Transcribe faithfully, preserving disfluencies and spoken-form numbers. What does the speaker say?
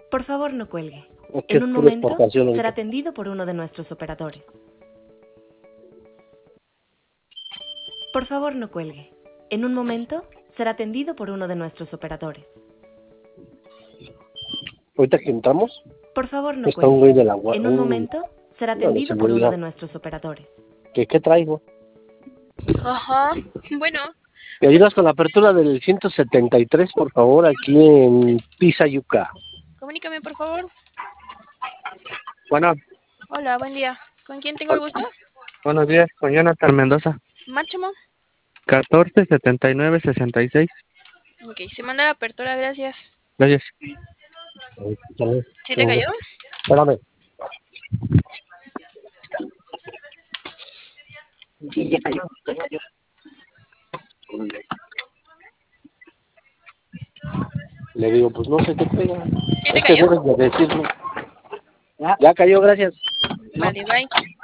Por favor, no cuelgue. Es que En es un pura momento exportación ahorita. será atendido por uno de nuestros operadores. Por favor, no cuelgue. En un momento será atendido por uno de nuestros operadores. Ahorita que entramos, Por favor, no está un güey cuelgue. de la gua- En un un- momento será uno de atendido por uno seguridad. de nuestros operadores. ¿Qué, qué traigo? Ajá, bueno, ¿Me ayudas con la apertura del ciento setenta y tres, por favor, aquí en Pisa Yuca? comunícame por favor. Bueno, Hola, buen día. ¿Con quién tengo el gusto? buenos días, con Jonathan Mendoza. Máximo. catorce setenta y nueve sesenta y seis. Ok, se manda la apertura, gracias. Gracias. ¿Sí te cayó? Espérame. Sí, ya cayó, ya cayó. Le digo, pues no sé qué pega. ¿Sí te Es que cayó? debes de decirlo. Ya, ya cayó, gracias. Vale, bye.